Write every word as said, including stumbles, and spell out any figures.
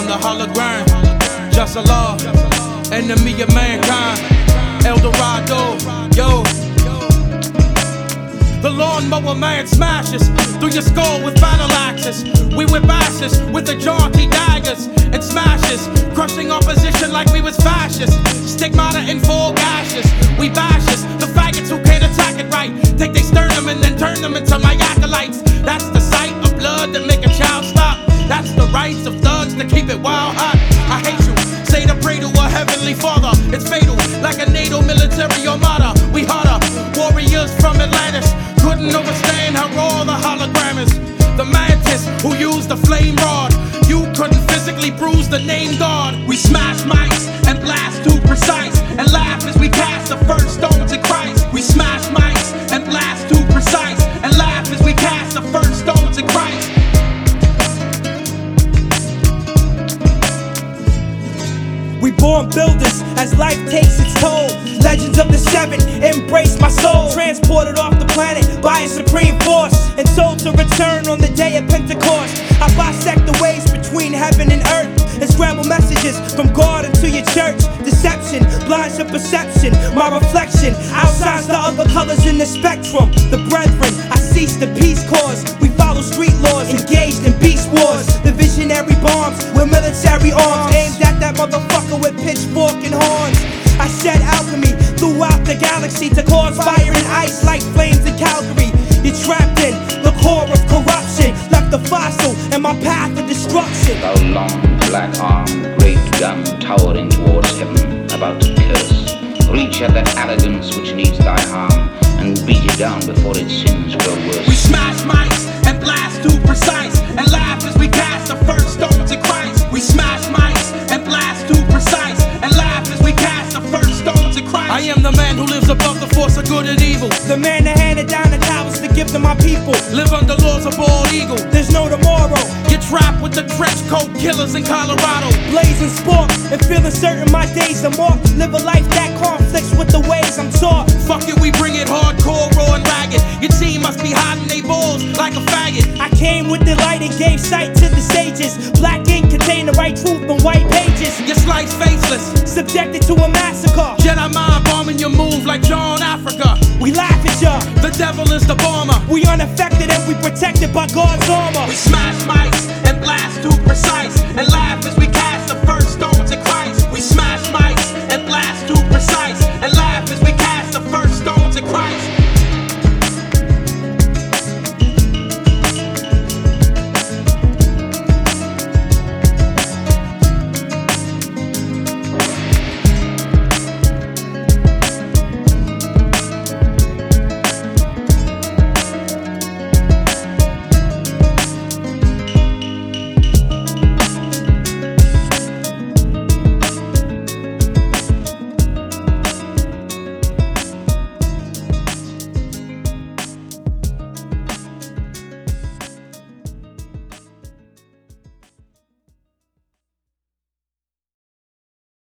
the hologram. Just Allah, enemy of mankind. El Dorado, yo. The lawnmower man smashes through your skull with battle axes. We whip ashes with the jaunty daggers and smashes, crushing opposition like we was fascists. Stigmata in full gashes. We bashes the faggots who can't attack it right. Take they sternum and then turn them into my acolytes. That's the sight of blood that make a child stop. That's the rights of thugs to keep it wild hot. I hate you. Say to pray to a heavenly father. It's fatal, like a NATO military armada. We harder, warriors from Atlantis. Couldn't overstand how raw the hologram is. The mantis who used the flame rod. You couldn't physically bruise the name God. We smash mics and blast too precise, and laugh as we cast the first stones in Christ. We smash mics and blast too precise, and laugh as we cast the first stones in Christ. We born builders as life takes its toll. Legends of the seven embrace my soul. Transported off the planet by a supreme force and told to return on the day of Pentecost. I bisect the ways between heaven and earth and scramble messages from God into your church. Deception blinds your perception. My reflection outshines the other colors in the spectrum. The brethren, I cease the peace cause. We follow street laws, engaged in beast wars. The visionary bombs with military arms aimed at that motherfucker with pitchfork and horns. I shed alchemy throughout the galaxy to cause fire and ice like flames in Calgary. You're trapped in the core of corruption, left the fossil in my path of destruction. Thou long black arm, great gun towering towards heaven, about to curse. Reach at that arrogance which needs thy harm, and beat it down before its sins grow worse. We smash mics and blast too precise, and laugh as we cast the first stones in Christ. We smash mics and blast too precise, and laugh as we cast the first stones in Christ. I am the man who lives above the force of good and evil. The man that handed down the towers to give to my people. Live under laws of bald eagle. There's no tomorrow. Get trapped with the trench coat killers in Colorado. Blazing sport and feeling certain my days are marked. Live a life that conflicts with the ways I'm taught. Fuck it, we bring it hardcore, raw and ragged. Your team must be hiding they balls like a faggot. I came with the light and gave sight to the sages. Black